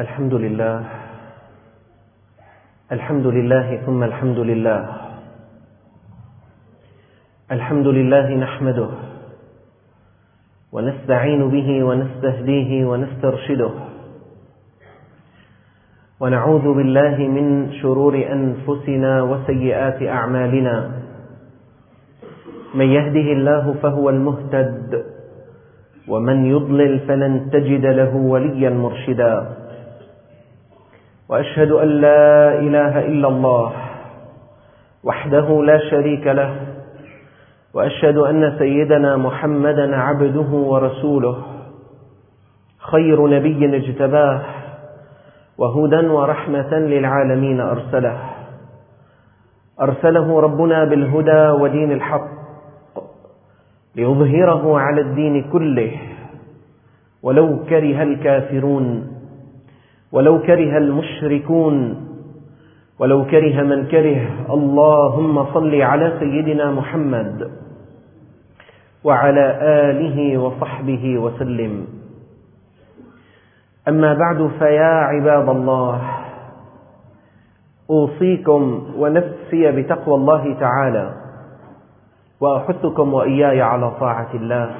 الحمد لله الحمد لله ثم الحمد لله. الحمد لله نحمده ونستعين به ونستهديه ونسترشده، ونعوذ بالله من شرور أنفسنا وسيئات أعمالنا. من يهده الله فهو المهتد، ومن يضلل فلن تجد له وليا مرشدا. وأشهد أن لا إله إلا الله وحده لا شريك له، وأشهد أن سيدنا محمدا عبده ورسوله، خير نبي اجتباه، وهدى ورحمة للعالمين أرسله ربنا بالهدى ودين الحق ليظهره على الدين كله، ولو كره الكافرون، ولو كره المشركون، ولو كره من كره. اللهم صل على سيدنا محمد وعلى آله وصحبه وسلم. أما بعد، فيا عباد الله، أوصيكم ونفسي بتقوى الله تعالى، وأحثكم وإياي على طاعة الله،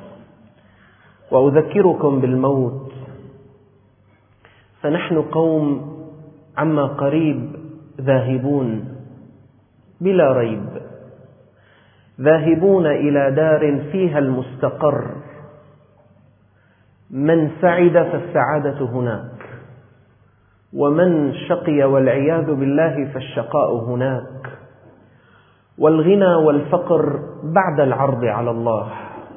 وأذكركم بالموت. فنحن قوم عما قريب ذاهبون بلا ريب، ذاهبون إلى دار فيها المستقر. من سعد فالسعادة هناك، ومن شقي والعياذ بالله فالشقاء هناك، والغنى والفقر بعد العرض على الله.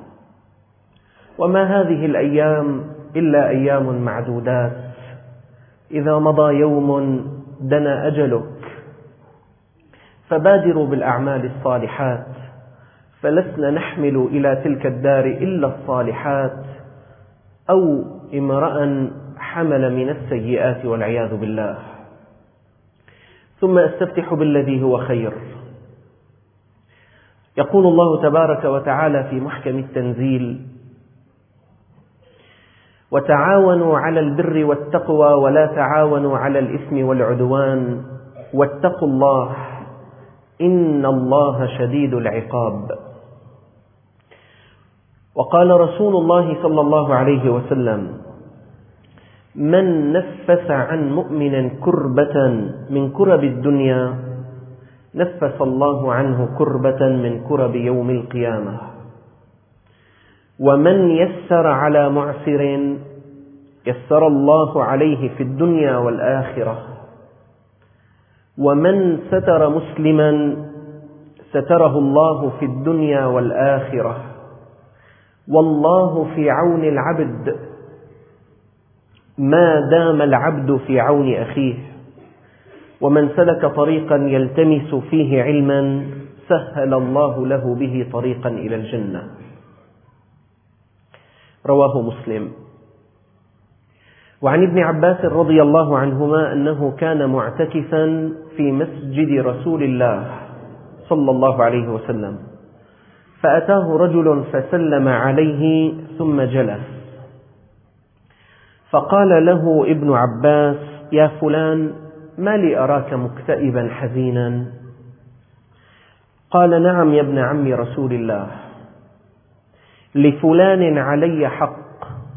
وما هذه الأيام إلا أيام معدودات، إذا مضى يوم دنا أجلك. فبادروا بالأعمال الصالحات، فلسنا نحمل إلى تلك الدار إلا الصالحات، أو امرأ حمل من السيئات والعياذ بالله. ثم استفتح بالذي هو خير. يقول الله تبارك وتعالى في محكم التنزيل: وتعاونوا على البر والتقوى ولا تعاونوا على الإثم والعدوان واتقوا الله إن الله شديد العقاب. وقال رسول الله صلى الله عليه وسلم: من نفس عن مؤمن كربة من كرب الدنيا نفس الله عنه كربة من كرب يوم القيامة. ومن يسر على معسر يسر الله عليه في الدنيا والآخرة. ومن ستر مسلما ستره الله في الدنيا والآخرة. والله في عون العبد ما دام العبد في عون أخيه. ومن سلك طريقا يلتمس فيه علما سهل الله له به طريقا إلى الجنة. رواه مسلم. وعن ابن عباس رضي الله عنهما أنه كان معتكفا في مسجد رسول الله صلى الله عليه وسلم، فأتاه رجل فسلم عليه ثم جلس، فقال له ابن عباس: يا فلان، ما لي أراك مكتئبا حزينا؟ قال: نعم يا ابن عم رسول الله، لفلان علي حق،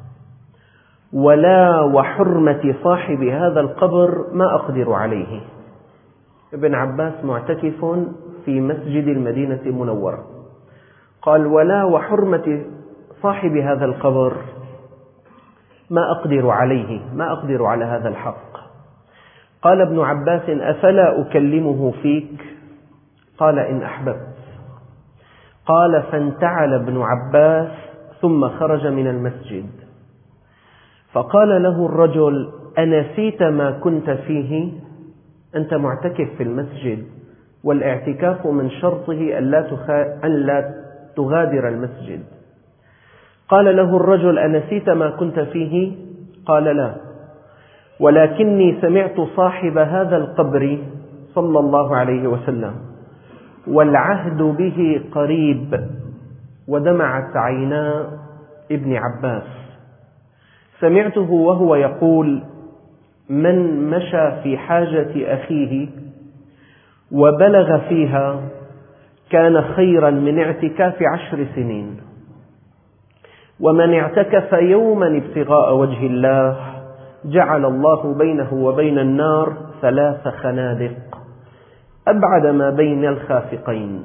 ولا وحرمة صاحب هذا القبر ما أقدر عليه. ابن عباس معتكف في مسجد المدينة المنورة، قال: ولا وحرمة صاحب هذا القبر ما أقدر عليه، ما أقدر على هذا الحق. قال ابن عباس: أفلا أكلمه فيك؟ قال: إن أحببت. قال: فانتعل ابن عباس ثم خرج من المسجد. فقال له الرجل: أنسيت ما كنت فيه؟ أنت معتكف في المسجد، والاعتكاف من شرطه أن لا تغادر المسجد. قال له الرجل: أنسيت ما كنت فيه؟ قال: لا، ولكني سمعت صاحب هذا القبر صلى الله عليه وسلم والعهد به قريب. ودمعت عينا ابن عباس. سمعته وهو يقول: من مشى في حاجة أخيه وبلغ فيها كان خيرا من اعتكاف 10 سنين، ومن اعتكف يوما ابتغاء وجه الله جعل الله بينه وبين النار 3 خنادق أبعد ما بين الخافقين.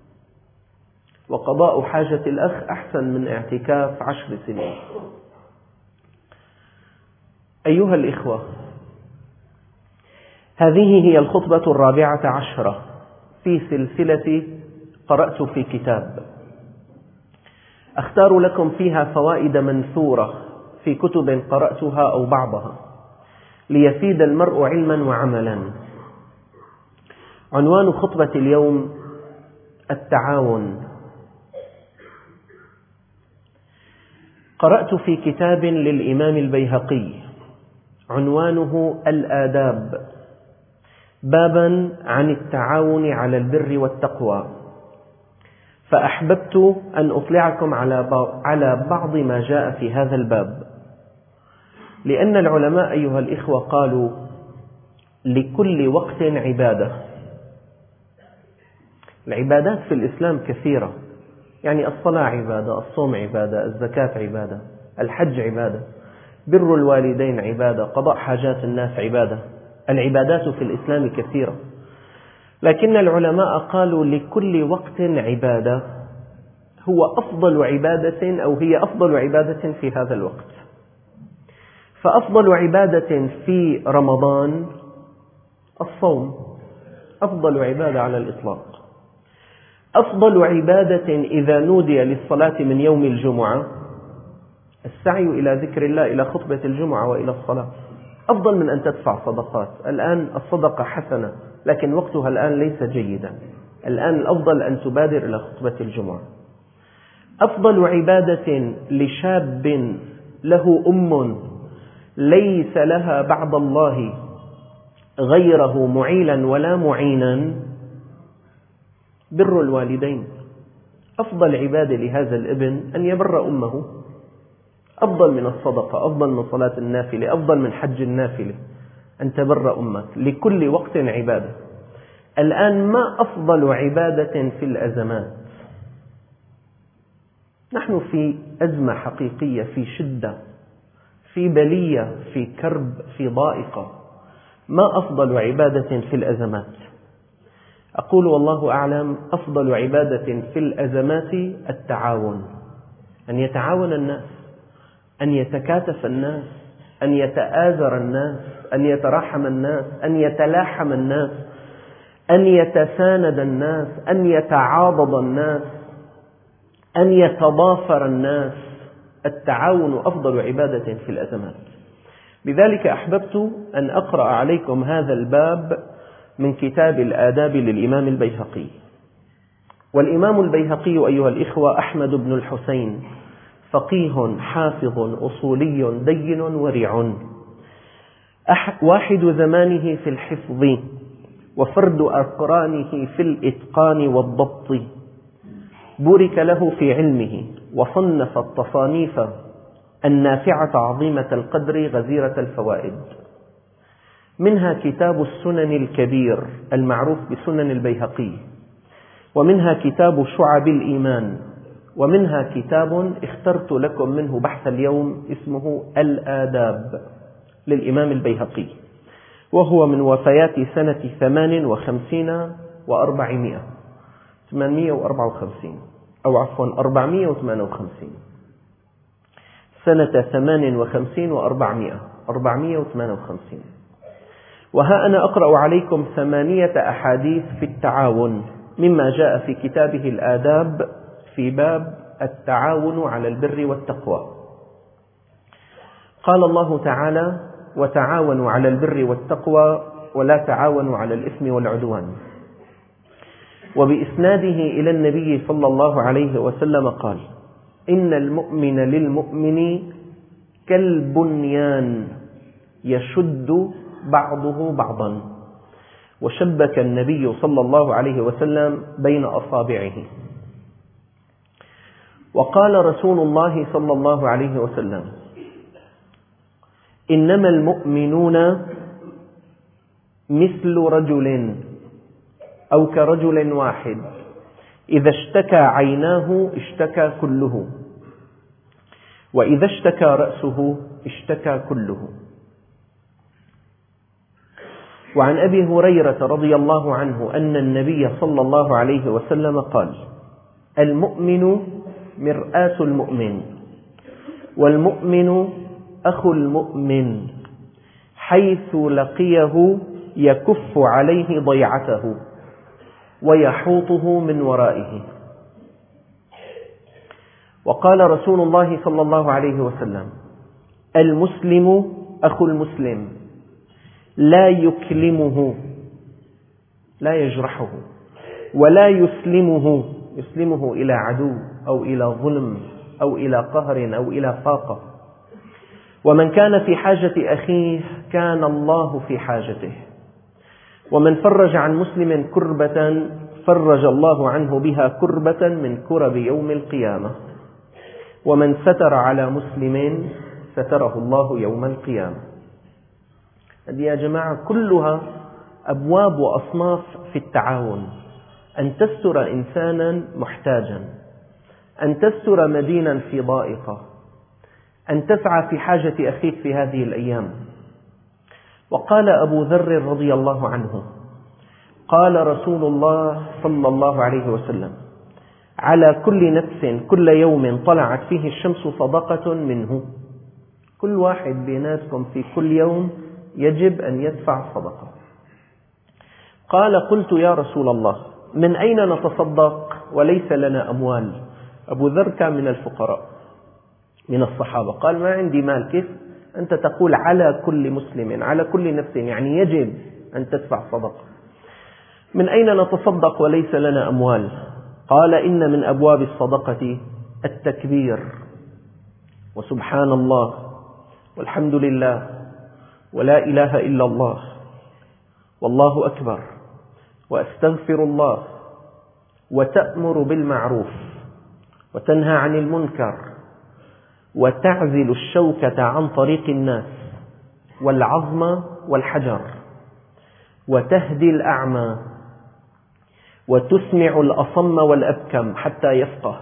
وقضاء حاجة الأخ أحسن من اعتكاف 10 سنين. أيها الإخوة، هذه هي الخطبة 14 في سلسلة قرأت في كتاب، أختار لكم فيها فوائد منثورة في كتب قرأتها أو بعضها ليفيد المرء علما وعملا. عنوان خطبة اليوم التعاون. قرأت في كتاب للإمام البيهقي عنوانه الآداب، بابا عن التعاون على البر والتقوى، فأحببت أن أطلعكم على بعض ما جاء في هذا الباب، لأن العلماء أيها الإخوة قالوا لكل وقت عبادة. العبادات في الإسلام كثيرة، يعني الصلاة عبادة، الصوم عبادة، الزكاة عبادة، الحج عبادة، بر الوالدين عبادة، قضاء حاجات الناس عبادة. العبادات في الإسلام كثيرة، لكن العلماء قالوا لكل وقت عبادة هو أفضل عبادة أو هي أفضل عبادة في هذا الوقت. فأفضل عبادة في رمضان الصوم، أفضل عبادة على الإطلاق. أفضل عبادة إذا نودي للصلاة من يوم الجمعة السعي إلى ذكر الله، إلى خطبة الجمعة وإلى الصلاة، أفضل من أن تدفع صدقات. الآن الصدقة حسنة لكن وقتها الآن ليس جيدا، الآن الأفضل أن تبادر إلى خطبة الجمعة. أفضل عبادة لشاب له أم ليس لها بعد الله غيره معيلا ولا معينا بر الوالدين. أفضل عبادة لهذا الابن أن يبر أمه، أفضل من الصدقة، أفضل من صلاة النافلة، أفضل من حج النافلة أن تبر أمك. لكل وقت عبادة. الآن ما أفضل عبادة في الأزمات؟ نحن في أزمة حقيقية، في شدة، في بلية، في كرب، في ضائقة. ما أفضل عبادة في الأزمات؟ أقول والله أعلم أفضل عبادة في الأزمات التعاون، أن يتعاون الناس، أن يتكاتف الناس، أن يتآزر الناس، أن يتراحم الناس، أن يتلاحم الناس، أن يتساند الناس، أن يتعاضد الناس، أن يتضافر الناس. التعاون أفضل عبادة في الأزمات. بذلك أحببت أن أقرأ عليكم هذا الباب من كتاب الآداب للإمام البيهقي. والإمام البيهقي أيها الإخوة أحمد بن الحسين، فقيه حافظ أصولي دين ورع، واحد زمانه في الحفظ وفرد أقرانه في الإتقان والضبط. بورك له في علمه وصنف التصانيف النافعة عظيمة القدر غزيرة الفوائد، منها كتاب السنن الكبير المعروف بسنن البيهقي، ومنها كتاب شعب الإيمان، ومنها كتاب اخترت لكم منه بحث اليوم اسمه الآداب للإمام البيهقي، وهو من وفيات سنة 58 و400، 854 أو عفوا 458، سنة 58 و400، 458. وها أنا أقرأ عليكم 8 أحاديث في التعاون مما جاء في كتابه الآداب في باب التعاون على البر والتقوى. قال الله تعالى: وتعاونوا على البر والتقوى ولا تعاونوا على الإثم والعدوان. وبإسناده إلى النبي صلى الله عليه وسلم قال: إن المؤمن للمؤمن كالبنيان يشد بعضه بعضا. وشبك النبي صلى الله عليه وسلم بين أصابعه. وقال رسول الله صلى الله عليه وسلم: إنما المؤمنون مثل رجل أو كرجل واحد إذا اشتكى عيناه اشتكى كله، وإذا اشتكى رأسه اشتكى كله. وعن أبي هريرة رضي الله عنه أن النبي صلى الله عليه وسلم قال: المؤمن مرآة المؤمن، والمؤمن أخو المؤمن، حيث لقيه يكف عليه ضيعته ويحوطه من ورائه. وقال رسول الله صلى الله عليه وسلم: المسلم أخو المسلم، لا يكلمه، لا يجرحه، ولا يسلمه إلى عدو أو إلى ظلم أو إلى قهر أو إلى فاقة. ومن كان في حاجة أخيه كان الله في حاجته، ومن فرج عن مسلم كربة فرج الله عنه بها كربة من كرب يوم القيامة، ومن ستر على مسلم ستره الله يوم القيامة. هذه يا جماعة كلها أبواب وأصناف في التعاون، أن تستر إنسانا محتاجا، أن تستر مدينا في ضائقة، أن تسعى في حاجة أخيك في هذه الأيام. وقال أبو ذر رضي الله عنه: قال رسول الله صلى الله عليه وسلم: على كل نفس كل يوم طلعت فيه الشمس صدقة منه. كل واحد بيناتكم في كل يوم يجب أن يدفع صدقة. قال: قلت يا رسول الله من أين نتصدق وليس لنا أموال؟ أبو ذر كان من الفقراء من الصحابة، قال: ما عندي مال. كيف أنت تقول على كل مسلم، على كل نفس، يعني يجب أن تدفع صدقة. من أين نتصدق وليس لنا أموال؟ قال: إن من أبواب الصدقة التكبير، وسبحان الله، والحمد لله، ولا إله إلا الله، والله أكبر، وأستغفر الله، وتأمر بالمعروف، وتنهى عن المنكر، وتعزل الشوكة عن طريق الناس، والعظم والحجر، وتهدي الأعمى، وتسمع الأصم والأبكم حتى يفقه،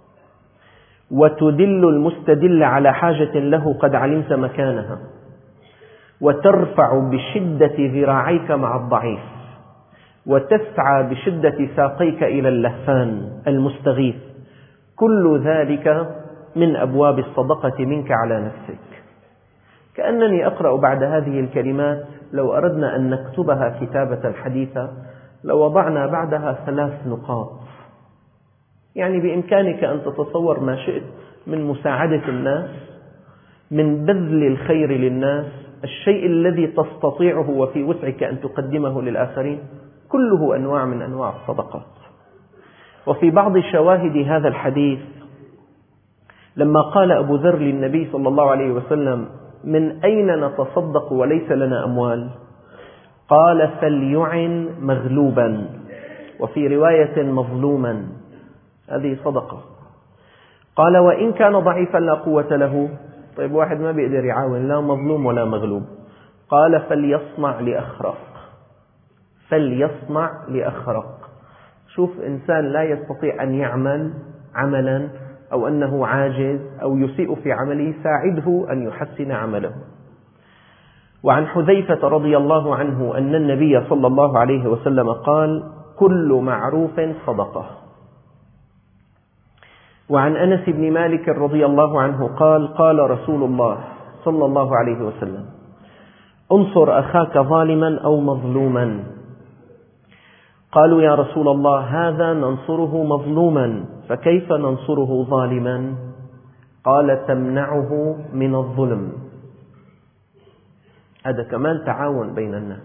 وتدل المستدل على حاجة له قد علمت مكانها، وترفع بشدة ذراعيك مع الضعيف، وتسعى بشدة ساقيك إلى اللهفان المستغيث. كل ذلك من أبواب الصدقة منك على نفسك. كأنني أقرأ بعد هذه الكلمات، لو أردنا أن نكتبها كتابة حديثة لوضعنا بعدها 3 نقاط. يعني بإمكانك أن تتصور ما شئت من مساعدة الناس، من بذل الخير للناس، الشيء الذي تستطيعه وفي وسعك أن تقدمه للآخرين، كله أنواع من أنواع الصدقات. وفي بعض شواهد هذا الحديث لما قال أبو ذر للنبي صلى الله عليه وسلم: من أين نتصدق وليس لنا أموال؟ قال: فليعن مغلوبا، وفي رواية مظلوما، هذه صدقة. قال: وإن كان ضعيفا لا قوة له. طيب واحد ما بيقدر يعاون لا مظلوم ولا مغلوب. قال: فليصنع لأخرق، فليصنع لأخرق. شوف إنسان لا يستطيع أن يعمل عملا أو أنه عاجز أو يسيء في عمله، ساعده أن يحسن عمله. وعن حذيفة رضي الله عنه أن النبي صلى الله عليه وسلم قال: كل معروف صدقة. وعن أنس بن مالك رضي الله عنه قال: قال رسول الله صلى الله عليه وسلم: انصر أخاك ظالما أو مظلوما. قالوا: يا رسول الله هذا ننصره مظلوما، فكيف ننصره ظالما؟ قال: تمنعه من الظلم. هذا كمان تعاون بين الناس.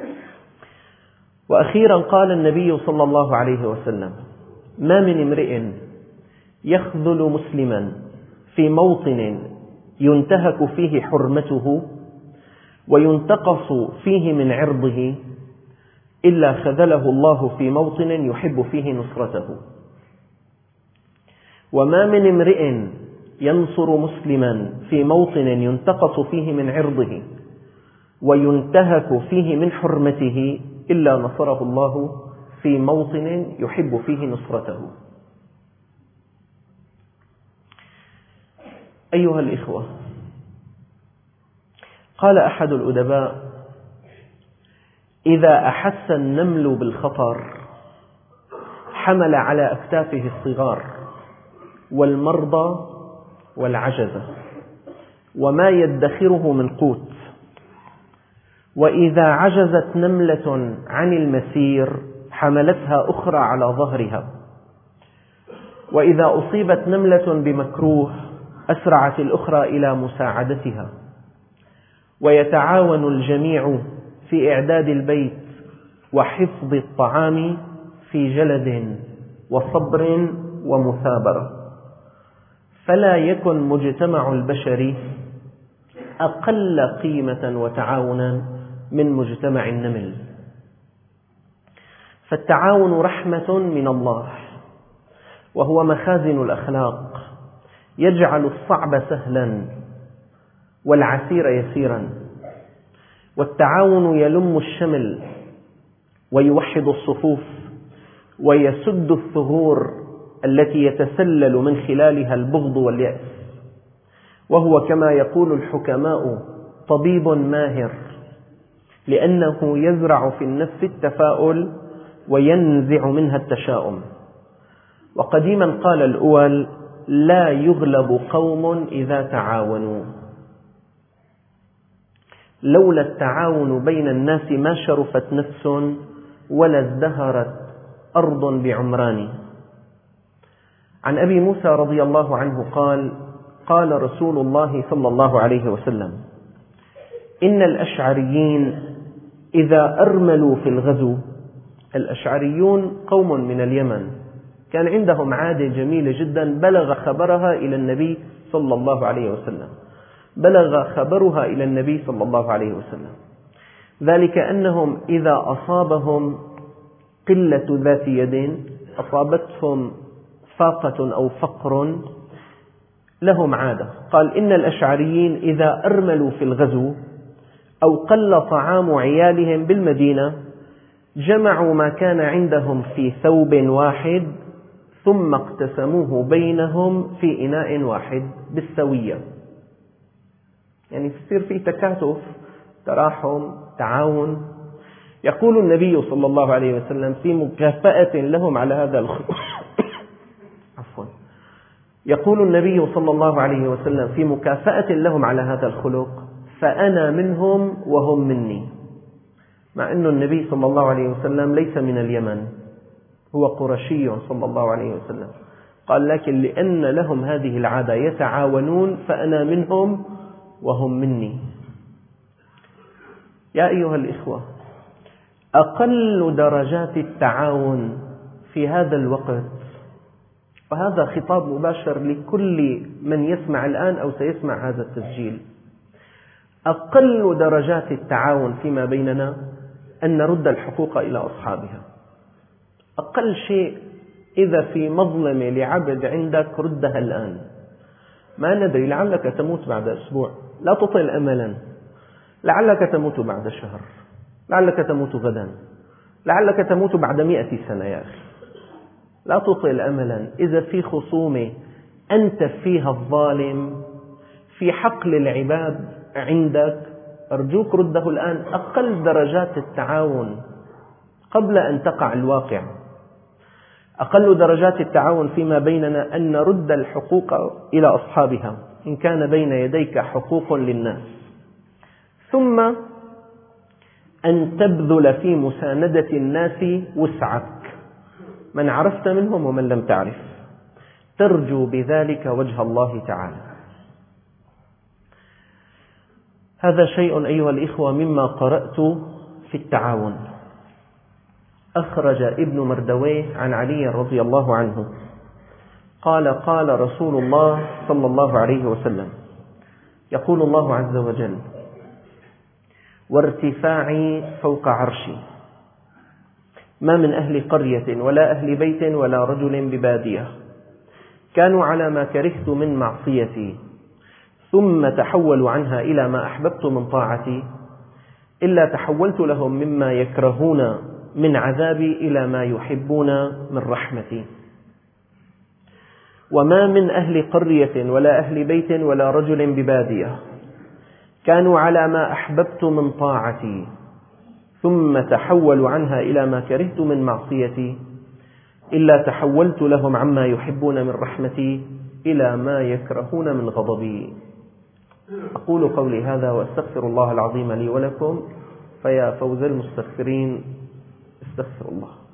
وأخيرا قال النبي صلى الله عليه وسلم: ما من امرئ يخذل مسلما في موطن ينتهك فيه حرمته وينتقص فيه من عرضه إلا خذله الله في موطن يحب فيه نصرته. وما من امرئ ينصر مسلما في موطن ينتقص فيه من عرضه وينتهك فيه من حرمته إلا نصره الله في موطن يحب فيه نصرته. أيها الإخوة، قال أحد الأدباء: إذا أحس النمل بالخطر حمل على أكتافه الصغار والمرضى والعجزة وما يدخره من قوت، وإذا عجزت نملة عن المسير حملتها أخرى على ظهرها، وإذا أصيبت نملة بمكروه أسرعت الأخرى إلى مساعدتها، ويتعاون الجميع في إعداد البيت وحفظ الطعام في جلد وصبر ومثابرة، فلا يكن مجتمع البشر أقل قيمة وتعاونا من مجتمع النمل. فالتعاون رحمة من الله، وهو مخازن الأخلاق، يجعل الصعب سهلا والعسير يسيرا، والتعاون يلم الشمل ويوحد الصفوف ويسد الثغور التي يتسلل من خلالها البغض واليأس، وهو كما يقول الحكماء طبيب ماهر، لأنه يزرع في النفس التفاؤل وينزع منها التشاؤم. وقديما قال الأول: لا يغلب قوم إذا تعاونوا. لولا التعاون بين الناس ما شرفت نفس ولا ازدهرت أرض بعمران. عن أبي موسى رضي الله عنه قال: قال رسول الله صلى الله عليه وسلم: إن الأشعريين إذا أرملوا في الغزو. الأشعريون قوم من اليمن كان عندهم عادة جميلة جدا بلغ خبرها إلى النبي صلى الله عليه وسلم، بلغ خبرها إلى النبي صلى الله عليه وسلم، ذلك أنهم إذا أصابهم قلة ذات يد، أصابتهم فاقة أو فقر، لهم عادة. قال: إن الأشعريين إذا أرملوا في الغزو أو قل طعام عيالهم بالمدينة جمعوا ما كان عندهم في ثوب واحد ثم اقتسموه بينهم في إناء واحد بالسوية. يعني يصير في تكاتف، تراحم، تعاون. يقول النبي صلى الله عليه وسلم في مكافأة لهم على هذا الخلق يقول النبي صلى الله عليه وسلم في مكافأة لهم على هذا الخلق: فأنا منهم وهم مني. مع أن النبي صلى الله عليه وسلم ليس من اليمن، هو قرشي صلى الله عليه وسلم، قال: لكن لأن لهم هذه العادة يتعاونون فأنا منهم وهم مني. يا أيها الإخوة، أقل درجات التعاون في هذا الوقت، وهذا خطاب مباشر لكل من يسمع الآن أو سيسمع هذا التسجيل، أقل درجات التعاون فيما بيننا أن نرد الحقوق إلى أصحابها. أقل شيء، إذا في مظلمة لعبد عندك ردها الآن. ما ندري، لعلك تموت بعد أسبوع، لا تطل أملا، لعلك تموت بعد شهر، لعلك تموت غدا، لعلك تموت بعد 100 سنة. يا أخي لا تطل أملا. إذا في خصومة أنت فيها الظالم في حقل العباد عندك، أرجوك رده الآن. أقل درجات التعاون قبل أن تقع الواقع، أقل درجات التعاون فيما بيننا أن نرد الحقوق إلى أصحابها إن كان بين يديك حقوق للناس، ثم أن تبذل في مساندة الناس وسعك، من عرفت منهم ومن لم تعرف، ترجو بذلك وجه الله تعالى. هذا شيء أيها الإخوة مما قرأت في التعاون. أخرج ابن مردويه عن علي رضي الله عنه قال: قال رسول الله صلى الله عليه وسلم: يقول الله عز وجل: وارتفاعي فوق عرشي ما من أهل قرية ولا أهل بيت ولا رجل ببادية كانوا على ما كرهت من معصيتي ثم تحولوا عنها إلى ما أحببت من طاعتي إلا تحولت لهم مما يكرهون من عذابي إلى ما يحبون من رحمتي. وما من أهل قرية ولا أهل بيت ولا رجل ببادية كانوا على ما أحببت من طاعتي ثم تحولوا عنها إلى ما كرهت من معصيتي إلا تحولت لهم عما يحبون من رحمتي إلى ما يكرهون من غضبي. أقول قولي هذا وأستغفر الله العظيم لي ولكم، فيا فوز المستغفرين، استغفر الله.